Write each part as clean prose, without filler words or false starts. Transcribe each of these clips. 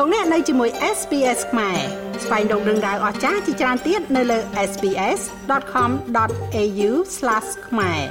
លោកអ្នកនៅជាមួយ SPS ខ្មែរស្វែងរកដឹងដៅអស្ចារ្យជាច្រើនទៀតនៅលើ sps.com.au/ ខ្មែរ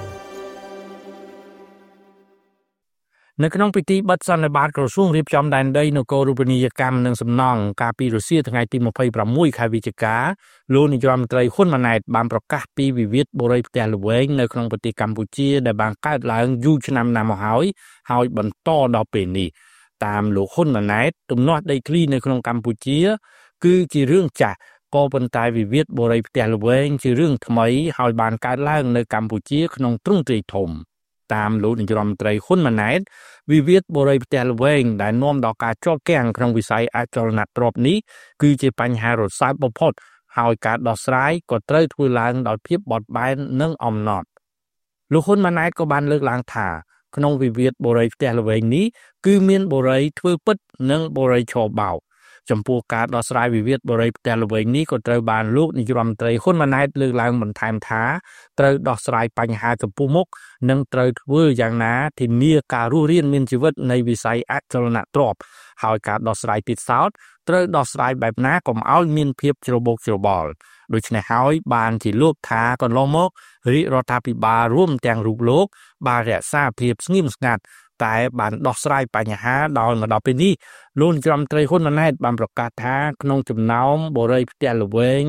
នៅក្នុងពិធីបិទសន្និបាតក្រសួងរៀបចំដែនដីនគររូបនីយកម្មនិងសំណង់កាលពីរុស្ស៊ីថ្ងៃទី26ខែវិច្ឆិកាលោកនាយរដ្ឋមន្ត្រីហ៊ុនម៉ាណែតបានប្រកាសពីវិវាទបុរីផ្ទះល្វែងនៅក្នុងប្រទេសកម្ពុជាដែលបានកើតឡើងយូរឆ្នាំណាស់មកហើយបន្តដល់ពេលនេះតាមលោកហ៊ុនម៉ាណែតទំនាស់ដីធ្លីនៅក្នុងកម្ពុជាគឺជារឿងចាស់ក៏ប៉ុន្តែវិវាទបុរីផ្ទះល្វែងជារឿងថ្មីហើយបានកើតឡើងនៅកម្ពុជាក្នុងទ្រង់ទ្រាយធំតាមលោកនាយរដ្ឋមន្ត្រីហ៊ុនម៉ាណែតវិវាទបុរីផ្ទះល្វែងដែលនាំដល់ការជាប់គាំងក្នុងវិស័យអចលនទ្រព្យនេះគឺជាបញ្ហារសើបបំផុតហើយការដោះស្រាយក៏ត្រូវធ្វើឡើងដោយភាពបត់បែននិងអំណត់លោកហ៊ុនម៉ាណែតក៏បានលើកឡើងថាក្នុងវិវាទបុរីផ្ទះល្វែងនេះគឺមានបុរីធ្វើពិតនិងបុរីឆបោកចំពោះការដោះស្រាយវិវាទបុរីផ្ទះល្វែងនេះក៏ត្រូវបានលោកនាយរដ្ឋមន្ត្រីហ៊ុនម៉ាណែតលើកឡើងបន្ថែមថាត្រូវដោះស្រាយបញ្ហាចំពោះមុខនិងត្រូវធ្វើយ៉ាងណាធានាការរស់រានមានជីវិតនៃវិស័យអចលនទ្រព្យហើយការដោះស្រាយទៀតសោតត្រូវដោះស្រាយបែបណាកុំឲ្យមានភាពច្របូកច្របល់ដូច្នេះហើយបានជាលោកថាកន្លងមករាជរដ្ឋាភិបាលរួមទាំងរូបលោកបានរក្សាភាពស្ងៀមស្ងាត់តែបានដោះស្រាយបញ្ហាដល់មកដល់ពេលនេះលោកនាយរដ្ឋមន្ត្រីហ៊ុនម៉ាណែតបានប្រកាសថាក្នុងចំណោមបុរីផ្ទះល្វែង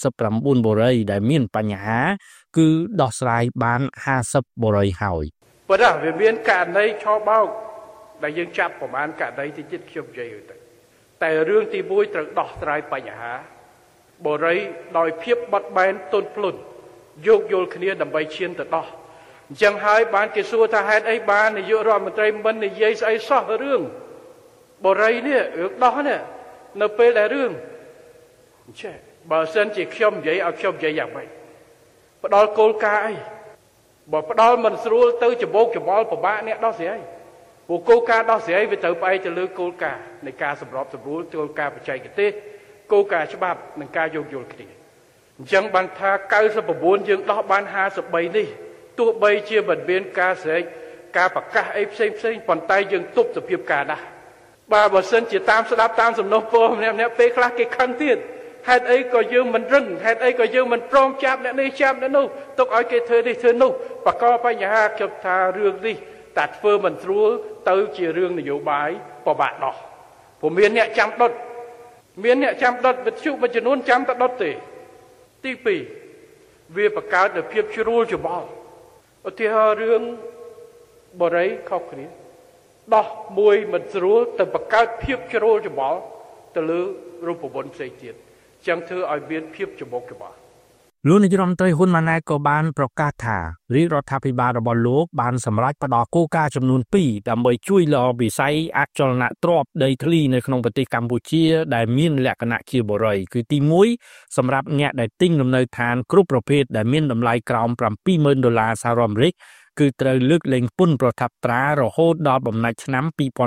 99បុរីដែលមានបញ្ហាគឺដោះស្រាយបាន50បុរីហើយប៉ុន្តែវាមានករណីឆបោកដែលយើងចាប់ប្រមាណករណីទីចិត្តខ្ញុំនិយាយទៅតែរឿងទី1ត្រូវដោះស្រាយបញ្ហាបុរីដោយភាពបត់បែនទន់ភ្លន់យោគយល់គ្នាដើម្បីឈានទៅដោះអញ្ចឹងហើយបានគេសួរថាហេតុអីបាននាយករដ្ឋមន្ត្រីមិននិយាយស្អីសោះរឿងបុរីនេះរឿងដោះនេះនៅពេលដែលរឿងអញ្ចឹងបើសិនជាខ្ញុំនិយាយឲ្យខ្ញុំនិយាយយ៉ាងម៉េចផ្ដល់គោលការណ៍អីបើផ្ដល់មិនស្រួលទៅច្បោកច្បល់ពិបាកអ្នកដោះស្រាយព្រោះគោលការណ៍ដោះស្រាយវាត្រូវផ្អែកទៅលើគោលការណ៍នៃការសម្របសម្រួលគោលការណ៍បច្ចេកទេសគោលការណ៍ច្បាប់និងការយោគយល់គ្នាអញ្ចឹងបានថា99យើងដោះបាន53នេះទោះបីជាមិនមានការស្រែកការប្រកាសអីផ្សេងប៉ុន្តែយើងទប់សភាពការណាស់បើសិនជាតាមស្ដាប់តាមសំណុំពរម្នាក់ពេលខ្លះគេខឹងទៀតហេតុអីក៏យើងមិនរឹងហេតុអីក៏យើងមិនព្រមចាប់អ្នកនេះចាប់អ្នកនោះទុកឲ្យគេធ្វើនេះធ្វើនោះបង្កបញ្ហាខ្ញុំថារឿងនេះតែធ្វើមិនស្រួលទៅជារឿងនយោបាយពិបាកដោះព្រោះមានអ្នកចាំដុតវិទ្យុមួយចំនួនចាំតែដុតទេទី2វាបង្កើតនូវភាពជ្រួលច្បល់ឧទាហរណ៍រឿងបរិយខុសគ្នាដោះមួយមិនស្រួលទៅបង្កើតភាពជ្រួលច្បល់ទៅលើរូបមន្តផ្សេងទៀតចឹងធ្វើឲ្យមានភាពច្បោកច្បល់លោកនាយរដ្ឋមន្ត្រីហ៊ុនម៉ាណែតក៏បានប្រកាសថារាជរដ្ឋាភិបាលរបស់លោកបានសម្រេចផ្តល់គោលការណ៍ចំនួន2ដើម្បីជួយដល់វិស័យអចលនទ្រព្យដីធ្លីនៅក្នុងប្រទេសកម្ពុជាដែលមានលក្ខណៈជាបុរីគឺទី1សម្រាប់អ្នកដែលទិញលំនៅឋានគ្រប់ប្រភេទដែលមានតម្លៃក្រោម$70,000សហរដ្ឋអាមេរិកគឺត្រូវលើកលែងពន្ធប្រថាប់ត្រារហូតដល់បំណាច់ឆ្នាំ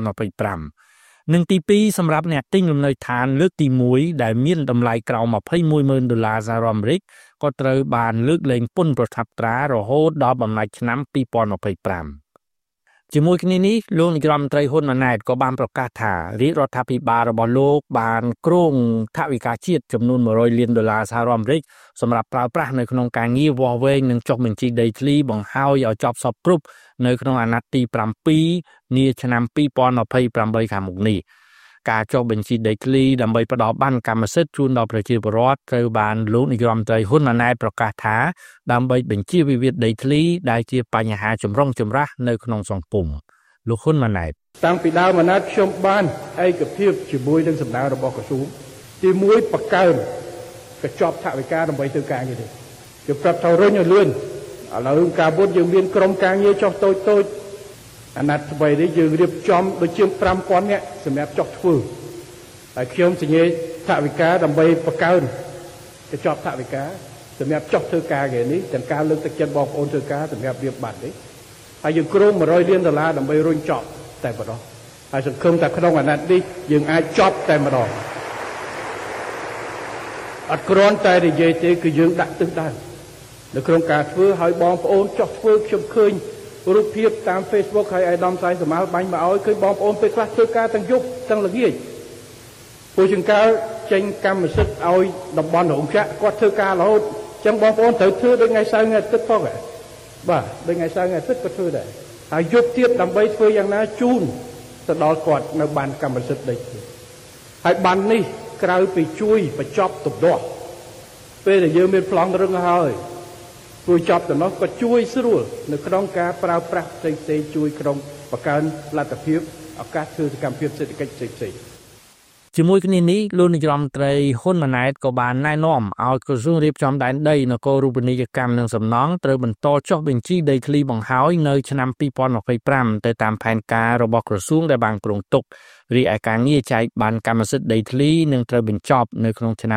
2025និងទី2សម្រាប់អ្នកទិញលំនៅឋានលើកទី1ដែលមានតម្លៃក្រោម$21,000សហរដ្ឋអាមេរិកក៏ត្រូវបានលើកលែងពន្ធប្រថាប់ត្រារហូតដល់បំណាច់ឆ្នាំ2025ជាមួយគ្នានេះលោកនាយរដ្ឋមន្ត្រីហ៊ុនម៉ាណែតក៏បានប្រកាសថារាជរដ្ឋាភិបាលរបស់លោកបានគ្រោងថវិកាជាតិចំនួន$100លានសហរដ្ឋអាមេរិកសម្រាប់ប្រើប្រាស់នៅក្នុងការងារវាស់វែងនិងចុះបញ្ជីដីធ្លីបង្ហើយឲ្យចប់សពគ្រប់នៅក្នុងអាណត្តិទី7នាឆ្នាំ2028ខាងមុខនេះការចុះបញ្ជីដីធ្លីដើម្បីផ្ដល់បានកម្មសិទ្ធិជូនដល់ប្រជាពលរដ្ឋត្រូវបានលោកនាយរដ្ឋមន្ត្រីហ៊ុនម៉ាណែតប្រកាសថាដើម្បីបញ្ជាវិវាទដីធ្លីដែលជាបញ្ហាចម្រុងចម្រាសនៅក្នុងសង្គមលោកហ៊ុនម៉ាណែតតាំងពីដើមអាណត្តិខ្ញុំបានឯកភាពជាមួយនឹងសម្ដៅរបស់ក្រសួងទី1បកើនកញ្ចប់ថវិកាដើម្បីធ្វើការងារនេះគឺប្រាប់ថារុញឲ្យលឿនឥឡូវការពុតយើងមានក្រុមការងារចុះតូចអាណត្តិថ្មីនេះយើងរៀបចំដូចជាង5,000នាក់សម្រាប់ចុះធ្វើហើយខ្ញុំសញ្ញាថវិកាដើម្បីបង្កើនកញ្ចប់ថវិកាសម្រាប់ចុះធ្វើការងារនេះទាំងការលើកទឹកចិត្តបងប្អូនធ្វើការសម្រាប់រៀបបាត់នេះហើយយើងគ្រោង$100លានដើម្បីរុញចប់តែម្ដងហើយសង្ឃឹមថាក្នុងអាណត្តិនេះយើងអាចចប់តែម្ដងអត់គ្រាន់តែនិយាយទេគឺយើងដាក់ទិសដៅនៅក្នុងការធ្វើឲ្យបងប្អូនចុះធ្វើខ្ញុំឃើញរូបភាពតាម Facebook ហើយអាយដាមសៃសមាលបាញ់មកឲ្យឃើញបងប្អូនពេលខ្លះធ្វើការទាំងយប់ទាំងល្ងាចពួកចង្កើចេញកម្មសិទ្ធិឲ្យតំបន់រោងចក្រគាត់ធ្វើការរហូតចឹងបងប្អូនត្រូវធ្វើដូចថ្ងៃសៅរ៍ថ្ងៃអាទិត្យផងបាទដូចថ្ងៃសៅរ៍ថ្ងៃអាទិត្យក៏ធ្វើដែរហើយយប់ទៀតដើម្បីធ្វើយ៉ាងណាជូនទៅដល់គាត់នៅបានកម្មសិទ្ធិដីធ្លីហើយបាននេះក្រៅពីជួយបញ្ចប់ទំនាស់ពេលដែលយើងមានប្លង់រឹងហើយជួយចប់ទំនាស់ក៏ជួយស្រួលនៅក្នុងការប្រើប្រាស់ផ្សេងៗជួយក្នុងបង្កើនលទ្ធភាពឱកាសធ្វើសកម្មភាពសេដ្ឋកិច្ចផ្សេងៗជាមួយគ្នានេះលោកនាយរដ្ឋមន្ត្រីហ៊ុនម៉ាណែតក៏បានណែនាំឲ្យក្រសួងរៀបចំដែនដីនគររូបនីយកម្មនិងសំណង់ត្រូវបន្តចុះបញ្ជីដីធ្លីបង្ហើយនៅឆ្នាំ2025ទៅតាមផែនការរបស់ក្រសួងដែលបានគ្រោងទុករីឯការងារចែកបានកម្មសិទ្ធិដីធ្លីនឹងត្រូវបញ្ចប់នៅក្នុងឆ្នាំ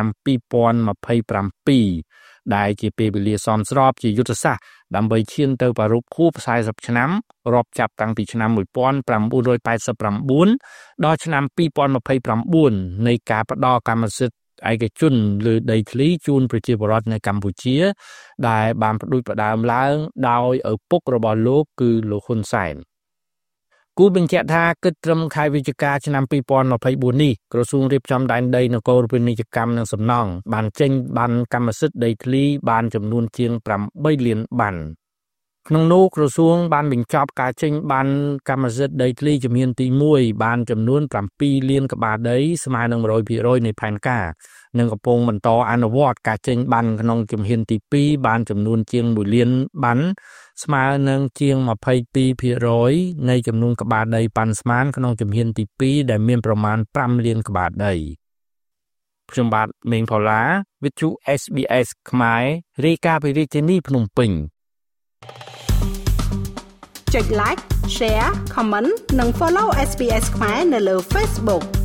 2027ដែលជាពេលវេលាសមស្របជាយុទ្ធសាស្ត្រដើម្បីឈានទៅប្រារព្ធខួប40ឆ្នាំរាប់ចាប់តាំងពីឆ្នាំ1989ដល់ឆ្នាំ2029នៃការផ្ដល់កម្មសិទ្ធិឯកជនលើដីធ្លីជូនប្រជាពលរដ្ឋនៅកម្ពុជាដែលបានផ្ដួចផ្ដើមឡើងដោយឪពុករបស់លោកគឺលោកហ៊ុនសែនគូបញ្ជាក់ថាគិតត្រឹមខែវិច្ឆិកាឆ្នាំ2024នេះក្រសួងរៀបចំដែនដីនគររូបនីយកម្មនិងសំណង់បានចេញបានកម្មសិទ្ធិដីធ្លីបានចំនួនជាង8លានបានក្នុងនោះក្រសួងបានបញ្ចប់ការចេញបានកម្មសិទ្ធិដីធ្លីជំហានទី1បានចំនួន7លានក្បាលដីស្មើនឹង 100% នៃផែនការនិងកំពុងបន្តអនុវត្តការចេញបានក្នុងជំហានទី2បានចំនួនជាង1លានបានស្មើនឹងជាង 22% នៃចំនួនក្បាលដីប៉ាន់ស្មានក្នុងជំហានទី2ដែលមានប្រមាណ5លានក្បាលដីខ្ញុំបាទមេងផល្លាវិទ្យុ SBS ខ្មែររាយការណ៍ពីរាជធានីភ្នំពេញចុច like share comment និង follow SBS ខ្មែរនៅលើ Facebook